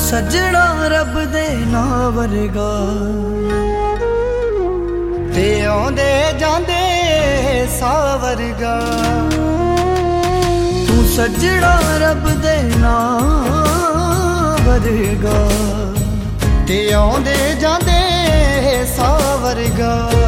सजना रब दे नां वर्गा ते आंदे जांदे सा वर्गा। तू सजना रब दे नां वर्गा ते आंदे जांदे सा वर्गा।